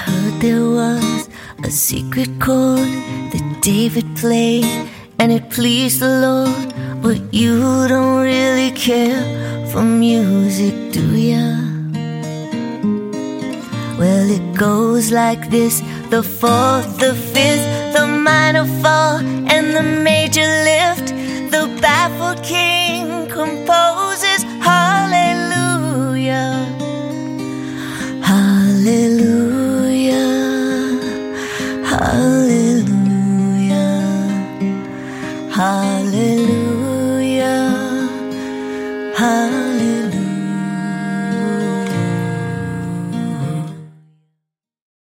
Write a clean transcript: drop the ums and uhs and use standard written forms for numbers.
heard there was a secret chord that David played, and it pleased the Lord. But you don't really care for music, do ya? Well, it goes like this: the fourth, the fifth, the minor fall, and the major lift. The baffled king composes hallelujah, hallelujah, hallelujah.